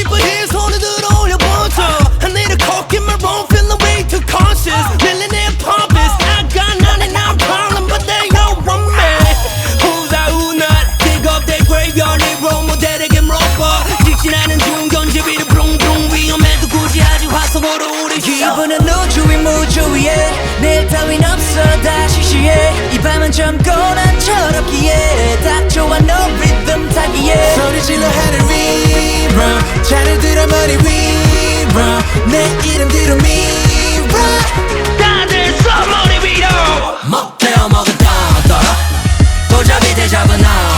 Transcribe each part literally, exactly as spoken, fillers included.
이 손을 들어 올려보죠. I need a coke in my room, feeling way too conscious. Millionaire pompous, I got ninety-nine problems, but they don't want me. Who's that, who not? Dig up their graveyard, 내 role 모델에게 물어봐. 직진하는 중 견제비를 붕붕 위험해도 굳이 하지 화성으로 우리 기분은 우주위 무주위에 내일 따윈 없어 다 시시해 이 밤은 젊고 난 철없기에 딱 좋아 no rhythm 타기에 소리 질러 하늘 위로 잔을 들어 머리 위로 내 이름 뒤로 밀어 다들 써 머리 위로 먹대어 먹은 떠떠 도잡이 대잡은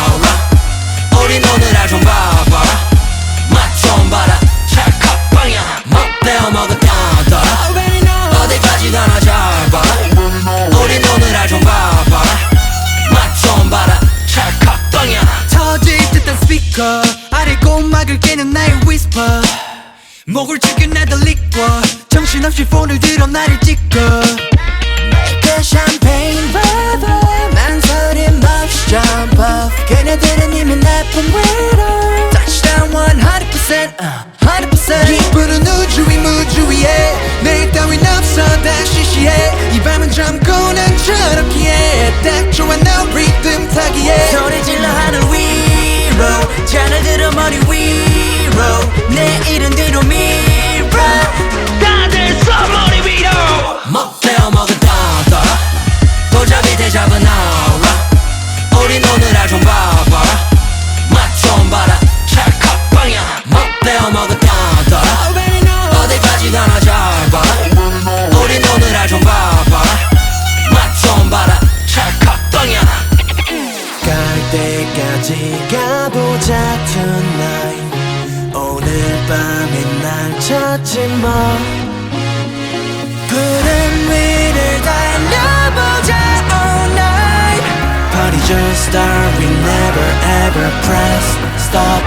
어라 우린 오늘 하루 좀 봐봐라 맛 좀 봐라 찰칵 방향 먹대어 먹은 떠떠 어디까지 가나 잘 봐라 우린 오늘 하루 좀 봐봐라 맛 좀 봐라 찰칵 방향 터질 듯한 스피커 아래 꼬막을 깨는 나의 whisper 목을 죽여 나도 liquor 정신없이 폰을 들어 나를 찍어 Make a champagne bubble 망설임 없이 jump off 그녀들은 이미 나쁜 위로 Touchdown one hundred percent uh, one hundred percent 기분은 우주위 무주위에 내일 따윈 없어 다 시시해 이 밤은 젊고 난 철없기에 딱 좋아 no rhythm 타기에 소리 질러 하늘 위로 잔을 들어 머리 위로 내 이름 뒤로 밀어 다들 써 머리 위로 먹대어 먹은 떠떠 도잡이 대잡은 어라 우린 오늘 하루 좀 봐봐라 맛 좀 봐라 찰칵 방향 먹대어 먹은 떠떠 어디까지 가나 잘 봐라 우린 오늘 하루 좀 봐봐라 맛 좀 봐라 찰칵 방향 갈 때까지 가보자 tonight 오늘 밤에 날 찾지 마 구름 위를 달려보자 all night Party just start we never ever press stop